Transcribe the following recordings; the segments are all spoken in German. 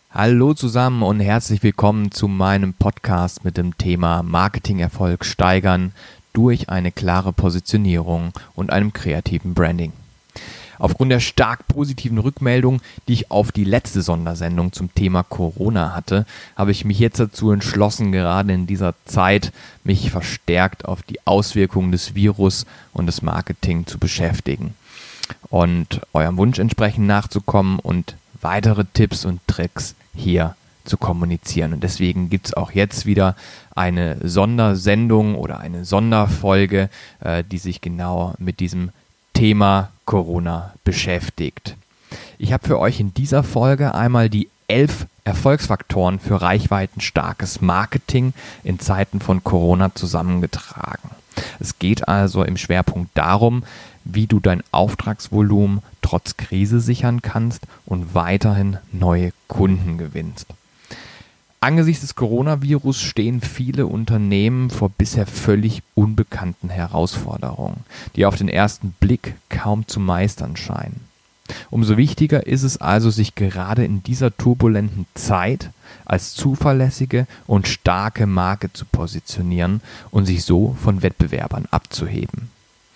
Hallo zusammen und herzlich willkommen zu meinem Podcast mit dem Thema Marketingerfolg steigern durch eine klare Positionierung und einem kreativen Branding. Aufgrund der stark positiven Rückmeldung, die ich auf die letzte Sondersendung zum Thema Corona hatte, habe ich mich jetzt dazu entschlossen, gerade in dieser Zeit mich verstärkt auf die Auswirkungen des Virus und des Marketing zu beschäftigen und eurem Wunsch entsprechend nachzukommen und weitere Tipps und Tricks hier zu kommunizieren. Und deswegen gibt es auch jetzt wieder eine Sondersendung oder eine Sonderfolge, die sich genau mit diesem Thema Corona beschäftigt. Ich habe für euch in dieser Folge einmal die 11 Erfolgsfaktoren für reichweitenstarkes Marketing in Zeiten von Corona zusammengetragen. Es geht also im Schwerpunkt darum, wie du dein Auftragsvolumen trotz Krise sichern kannst und weiterhin neue Kunden gewinnst. Angesichts des Coronavirus stehen viele Unternehmen vor bisher völlig unbekannten Herausforderungen, die auf den ersten Blick kaum zu meistern scheinen. Umso wichtiger ist es also, sich gerade in dieser turbulenten Zeit als zuverlässige und starke Marke zu positionieren und sich so von Wettbewerbern abzuheben.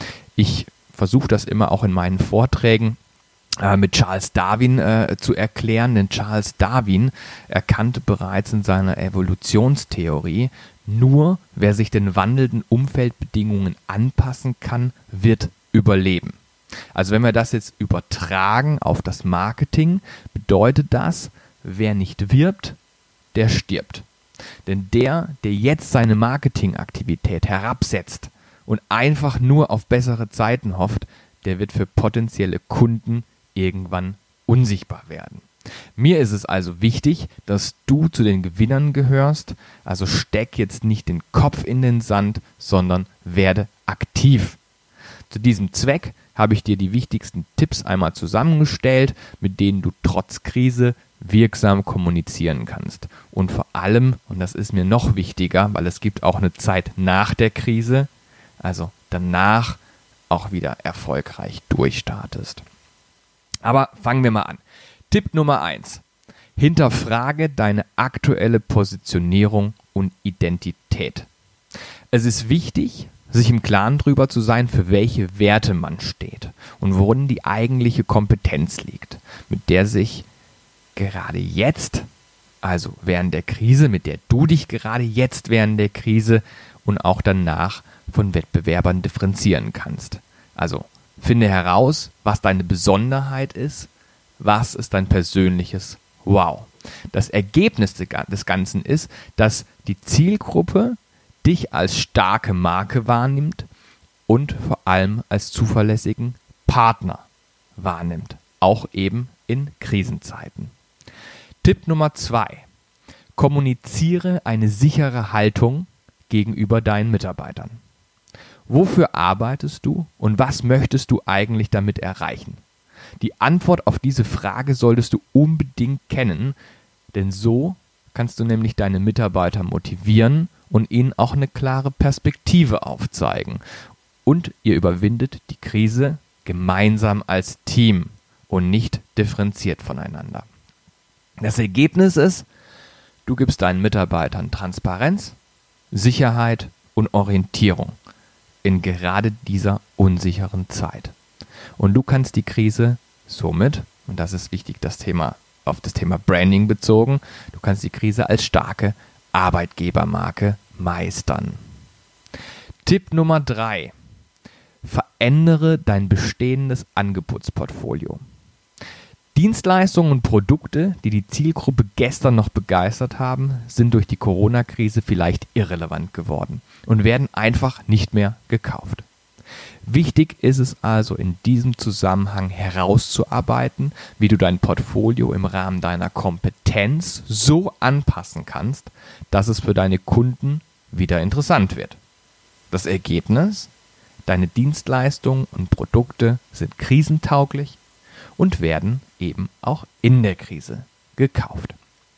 Ich versuche das immer auch in meinen Vorträgen mit Charles Darwin zu erklären, denn Charles Darwin erkannte bereits in seiner Evolutionstheorie, nur wer sich den wandelnden Umfeldbedingungen anpassen kann, wird überleben. Also wenn wir das jetzt übertragen auf das Marketing, bedeutet das, wer nicht wirbt, der stirbt. Denn der jetzt seine Marketingaktivität herabsetzt und einfach nur auf bessere Zeiten hofft, der wird für potenzielle Kunden irgendwann unsichtbar werden. Mir ist es also wichtig, dass du zu den Gewinnern gehörst, also steck jetzt nicht den Kopf in den Sand, sondern werde aktiv. Zu diesem Zweck habe ich dir die wichtigsten Tipps einmal zusammengestellt, mit denen du trotz Krise wirksam kommunizieren kannst. Und vor allem, und das ist mir noch wichtiger, weil es gibt auch eine Zeit nach der Krise, also danach auch wieder erfolgreich durchstartest. Aber fangen wir mal an. Tipp Nummer 1. Hinterfrage deine aktuelle Positionierung und Identität. Es ist wichtig, sich im Klaren darüber zu sein, für welche Werte man steht und worin die eigentliche Kompetenz liegt, mit der sich gerade jetzt, also während der Krise, mit der du dich gerade jetzt während der Krise und auch danach von Wettbewerbern differenzieren kannst. Also finde heraus, was deine Besonderheit ist, was ist dein persönliches Wow. Das Ergebnis des Ganzen ist, dass die Zielgruppe dich als starke Marke wahrnimmt und vor allem als zuverlässigen Partner wahrnimmt, auch eben in Krisenzeiten. Tipp Nummer 2. Kommuniziere eine sichere Haltung gegenüber deinen Mitarbeitern. Wofür arbeitest du und was möchtest du eigentlich damit erreichen? Die Antwort auf diese Frage solltest du unbedingt kennen, denn so kannst du nämlich deine Mitarbeiter motivieren und ihnen auch eine klare Perspektive aufzeigen. Und ihr überwindet die Krise gemeinsam als Team und nicht differenziert voneinander. Das Ergebnis ist, du gibst deinen Mitarbeitern Transparenz, Sicherheit und Orientierung in gerade dieser unsicheren Zeit. Und du kannst die Krise somit, und das ist wichtig, auf das Thema Branding bezogen, du kannst die Krise als starke Arbeitgebermarke meistern. Tipp Nummer 3. Verändere dein bestehendes Angebotsportfolio. Dienstleistungen und Produkte, die die Zielgruppe gestern noch begeistert haben, sind durch die Corona-Krise vielleicht irrelevant geworden und werden einfach nicht mehr gekauft. Wichtig ist es also in diesem Zusammenhang herauszuarbeiten, wie du dein Portfolio im Rahmen deiner Kompetenz so anpassen kannst, dass es für deine Kunden wieder interessant wird. Das Ergebnis? Deine Dienstleistungen und Produkte sind krisentauglich und werden eben auch in der Krise gekauft.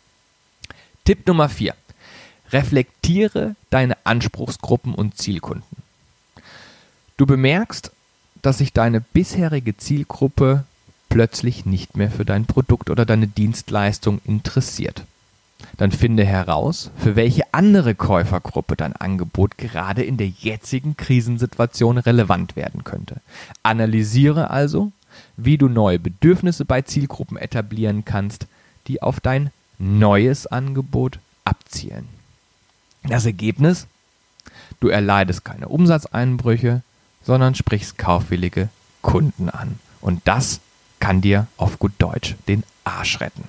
Tipp Nummer 4. Reflektiere deine Anspruchsgruppen und Zielkunden. Du bemerkst, dass sich deine bisherige Zielgruppe plötzlich nicht mehr für dein Produkt oder deine Dienstleistung interessiert. Dann finde heraus, für welche andere Käufergruppe dein Angebot gerade in der jetzigen Krisensituation relevant werden könnte. Analysiere also, wie du neue Bedürfnisse bei Zielgruppen etablieren kannst, die auf dein neues Angebot abzielen. Das Ergebnis? Du erleidest keine Umsatzeinbrüche, sondern sprichst kaufwillige Kunden an. Und das kann dir auf gut Deutsch den Arsch retten.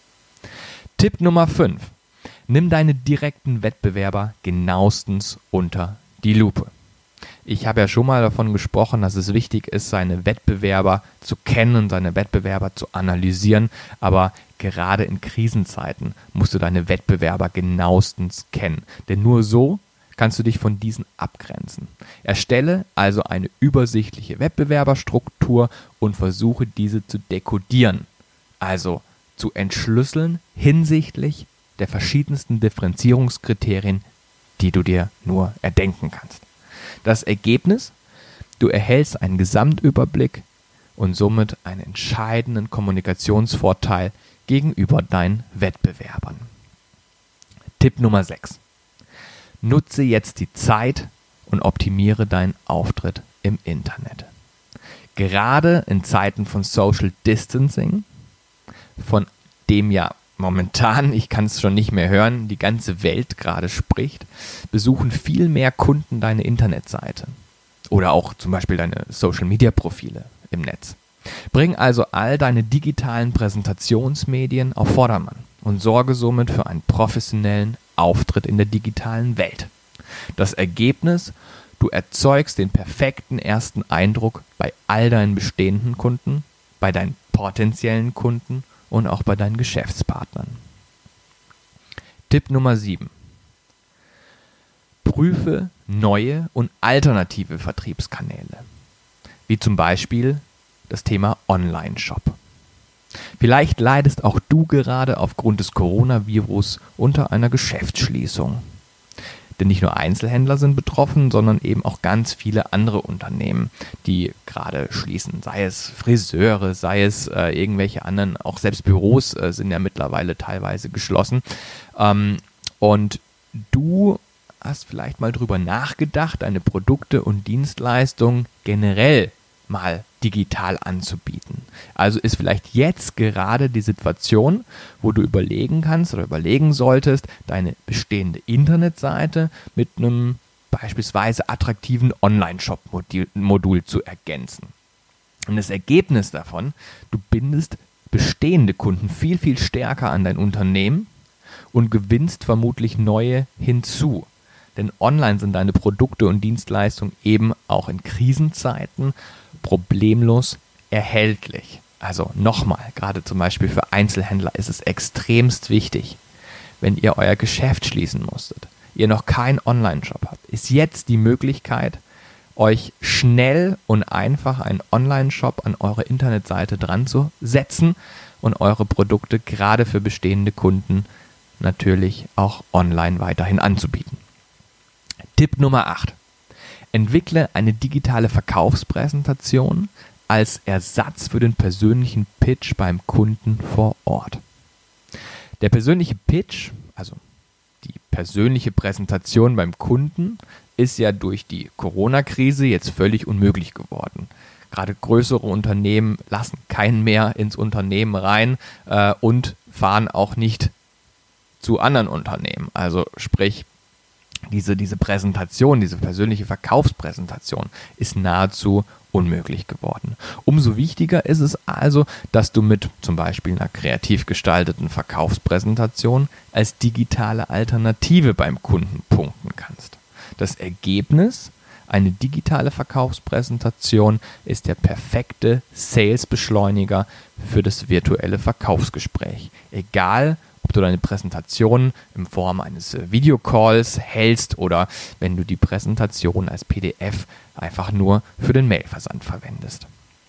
Tipp Nummer 5. Nimm deine direkten Wettbewerber genauestens unter die Lupe. Ich habe ja schon mal davon gesprochen, dass es wichtig ist, seine Wettbewerber zu kennen und seine Wettbewerber zu analysieren. Aber gerade in Krisenzeiten musst du deine Wettbewerber genauestens kennen. Denn nur so kannst du dich von diesen abgrenzen. Erstelle also eine übersichtliche Wettbewerberstruktur und versuche diese zu dekodieren. Also zu entschlüsseln hinsichtlich der verschiedensten Differenzierungskriterien, die du dir nur erdenken kannst. Das Ergebnis? Du erhältst einen Gesamtüberblick und somit einen entscheidenden Kommunikationsvorteil gegenüber deinen Wettbewerbern. Tipp Nummer 6. Nutze jetzt die Zeit und optimiere deinen Auftritt im Internet. Gerade in Zeiten von Social Distancing, von dem ja momentan, ich kann es schon nicht mehr hören, die ganze Welt gerade spricht, besuchen viel mehr Kunden deine Internetseite oder auch zum Beispiel deine Social-Media-Profile im Netz. Bring also all deine digitalen Präsentationsmedien auf Vordermann und sorge somit für einen professionellen Auftritt in der digitalen Welt. Das Ergebnis? Du erzeugst den perfekten ersten Eindruck bei all deinen bestehenden Kunden, bei deinen potenziellen Kunden und auch bei deinen Geschäftspartnern. Tipp Nummer 7. Prüfe neue und alternative Vertriebskanäle, wie zum Beispiel das Thema Online-Shop. Vielleicht leidest auch du gerade aufgrund des Coronavirus unter einer Geschäftsschließung. Denn nicht nur Einzelhändler sind betroffen, sondern eben auch ganz viele andere Unternehmen, die gerade schließen. Sei es Friseure, sei es irgendwelche anderen, auch selbst Büros sind ja mittlerweile teilweise geschlossen. Und du hast vielleicht mal drüber nachgedacht, deine Produkte und Dienstleistungen generell mal digital anzubieten. Also ist vielleicht jetzt gerade die Situation, wo du überlegen kannst oder überlegen solltest, deine bestehende Internetseite mit einem beispielsweise attraktiven Online-Shop-Modul zu ergänzen. Und das Ergebnis davon, du bindest bestehende Kunden viel, viel stärker an dein Unternehmen und gewinnst vermutlich neue hinzu. Denn online sind deine Produkte und Dienstleistungen eben auch in Krisenzeiten problemlos erhältlich. Also nochmal, gerade zum Beispiel für Einzelhändler ist es extremst wichtig, wenn ihr euer Geschäft schließen musstet, ihr noch keinen Online-Shop habt, ist jetzt die Möglichkeit, euch schnell und einfach einen Online-Shop an eure Internetseite dran zu setzen und eure Produkte gerade für bestehende Kunden natürlich auch online weiterhin anzubieten. Tipp Nummer 8. Entwickle eine digitale Verkaufspräsentation als Ersatz für den persönlichen Pitch beim Kunden vor Ort. Der persönliche Pitch, also die persönliche Präsentation beim Kunden, ist ja durch die Corona-Krise jetzt völlig unmöglich geworden. Gerade größere Unternehmen lassen keinen mehr ins Unternehmen rein und fahren auch nicht zu anderen Unternehmen. Also sprich, diese Präsentation, diese persönliche Verkaufspräsentation ist nahezu unmöglich geworden. Umso wichtiger ist es also, dass du mit zum Beispiel einer kreativ gestalteten Verkaufspräsentation als digitale Alternative beim Kunden punkten kannst. Das Ergebnis? Eine digitale Verkaufspräsentation ist der perfekte Sales-Beschleuniger für das virtuelle Verkaufsgespräch. Egal, ob du deine Präsentation in Form eines Videocalls hältst oder wenn du die Präsentation als PDF einfach nur für den Mailversand verwendest.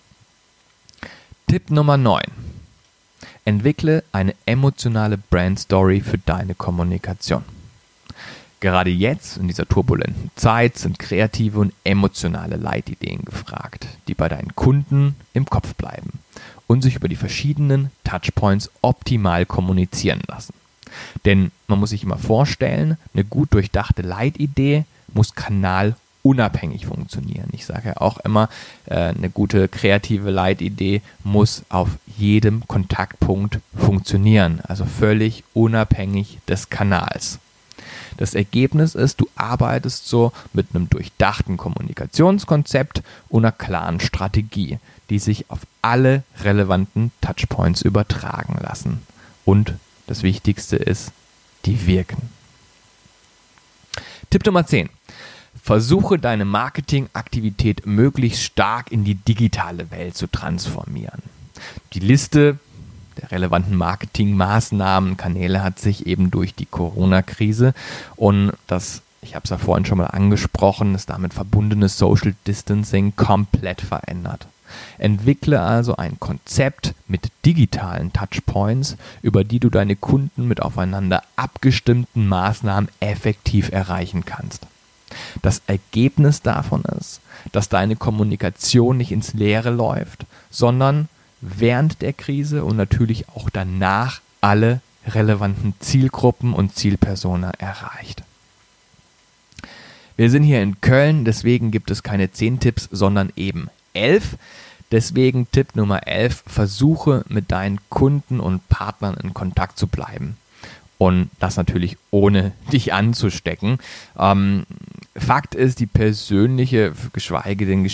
Tipp Nummer 9. Entwickle eine emotionale Brandstory für deine Kommunikation. Gerade jetzt, in dieser turbulenten Zeit, sind kreative und emotionale Leitideen gefragt, die bei deinen Kunden im Kopf bleiben. und sich über die verschiedenen Touchpoints optimal kommunizieren lassen. Denn man muss sich immer vorstellen, eine gut durchdachte Leitidee muss kanalunabhängig funktionieren. Ich sage ja auch immer, eine gute kreative Leitidee muss auf jedem Kontaktpunkt funktionieren, also völlig unabhängig des Kanals. Das Ergebnis ist, du arbeitest so mit einem durchdachten Kommunikationskonzept und einer klaren Strategie, die sich auf alle relevanten Touchpoints übertragen lassen. Und das Wichtigste ist, die wirken. Tipp Nummer 10. Versuche deine Marketingaktivität möglichst stark in die digitale Welt zu transformieren. Die Liste der relevanten Marketingmaßnahmen, Kanäle hat sich eben durch die Corona-Krise und das, ich habe es ja vorhin schon mal angesprochen, das damit verbundene Social Distancing komplett verändert. Entwickle also ein Konzept mit digitalen Touchpoints, über die du deine Kunden mit aufeinander abgestimmten Maßnahmen effektiv erreichen kannst. Das Ergebnis davon ist, dass deine Kommunikation nicht ins Leere läuft, sondern während der Krise und natürlich auch danach alle relevanten Zielgruppen und Zielpersonen erreicht. Wir sind hier in Köln, deswegen gibt es keine 10 Tipps, sondern eben 11. Deswegen Tipp Nummer 11, versuche mit deinen Kunden und Partnern in Kontakt zu bleiben. Und das natürlich ohne dich anzustecken. Fakt ist, die persönliche, geschweige denn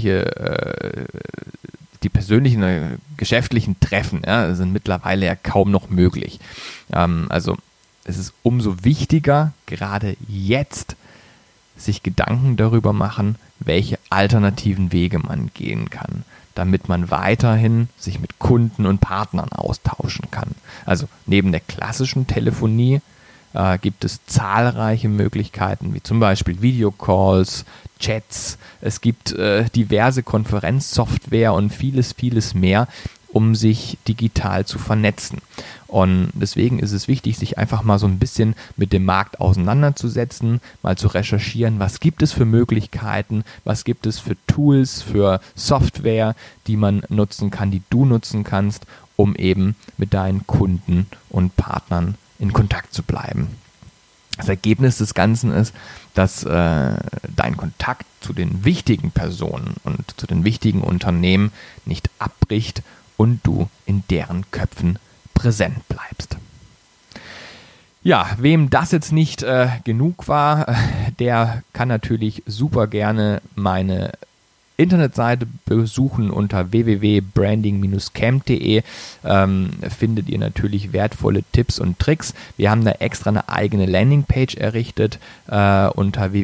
die persönlichen geschäftlichen Treffen sind mittlerweile ja kaum noch möglich. Also es ist umso wichtiger, gerade jetzt, sich Gedanken darüber machen, welche alternativen Wege man gehen kann, damit man weiterhin sich mit Kunden und Partnern austauschen kann. Also neben der klassischen Telefonie gibt es zahlreiche Möglichkeiten, wie zum Beispiel Videocalls, Chats, es gibt diverse Konferenzsoftware und vieles, vieles mehr, um sich digital zu vernetzen. Und deswegen ist es wichtig, sich einfach mal so ein bisschen mit dem Markt auseinanderzusetzen, mal zu recherchieren, was gibt es für Möglichkeiten, was gibt es für Tools, für Software, die man nutzen kann, die du nutzen kannst, um eben mit deinen Kunden und Partnern in Kontakt zu bleiben. Das Ergebnis des Ganzen ist, dass dein Kontakt zu den wichtigen Personen und zu den wichtigen Unternehmen nicht abbricht und du in deren Köpfen präsent bleibst. Ja, wem das jetzt nicht genug war, der kann natürlich super gerne meine Internetseite besuchen unter www.branding-camp.de. Findet ihr natürlich wertvolle Tipps und Tricks. Wir haben da extra eine eigene Landingpage errichtet unter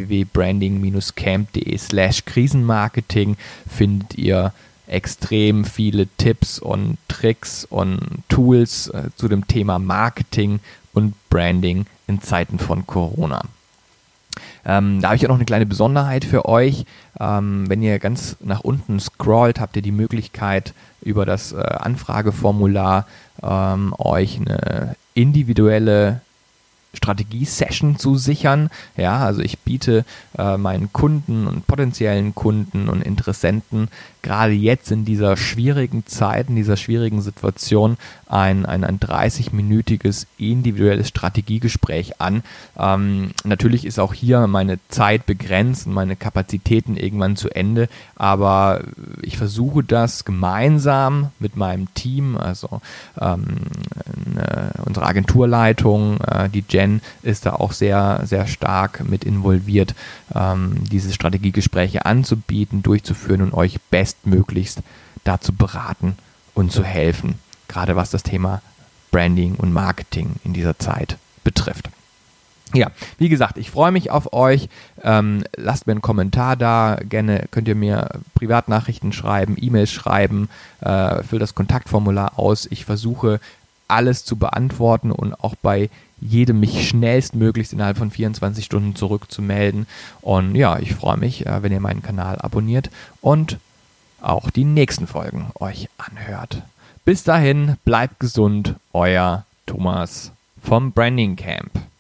www.branding-camp.de/Krisenmarketing findet ihr extrem viele Tipps und Tricks und Tools zu dem Thema Marketing und Branding in Zeiten von Corona. Da habe ich auch noch eine kleine Besonderheit für euch. Wenn ihr ganz nach unten scrollt, habt ihr die Möglichkeit, über das Anfrageformular euch eine individuelle Strategie-Session zu sichern. Ja, also ich biete meinen Kunden und potenziellen Kunden und Interessenten gerade jetzt in dieser schwierigen Zeit, in dieser schwierigen Situation ein 30-minütiges individuelles Strategiegespräch an. Natürlich ist auch hier meine Zeit begrenzt und meine Kapazitäten irgendwann zu Ende, aber ich versuche das gemeinsam mit meinem Team, also unsere Agenturleitung, die Jen ist da auch sehr, sehr stark mit involviert, diese Strategiegespräche anzubieten, durchzuführen und euch bestmöglichst dazu beraten und zu helfen, gerade was das Thema Branding und Marketing in dieser Zeit betrifft. Ja, wie gesagt, ich freue mich auf euch. Lasst mir einen Kommentar da. Gerne könnt ihr mir Privatnachrichten schreiben, E-Mails schreiben, füllt das Kontaktformular aus. Ich versuche alles zu beantworten und auch bei jedem mich schnellstmöglichst innerhalb von 24 Stunden zurückzumelden. Und ja, ich freue mich, wenn ihr meinen Kanal abonniert und auch die nächsten Folgen euch anhört. Bis dahin, bleibt gesund, euer Thomas vom Branding Camp.